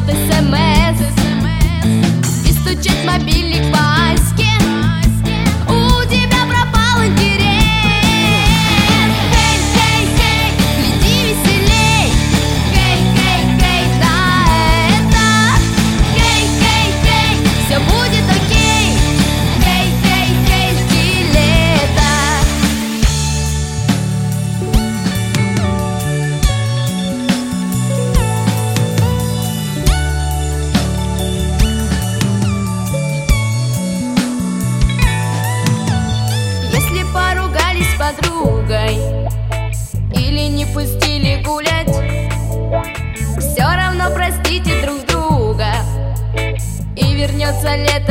СМС и стучит мобильник по аське. У тебя пропал интерес. Хей, хей, хей, гляди веселей. Хей, хей, хей, на это. Хей, хей, хей, все будет окей. Хей, хей, хей, жди лета. Если поругались с подругой или не пустили гулять, все равно простите друг друга, и вернется лето.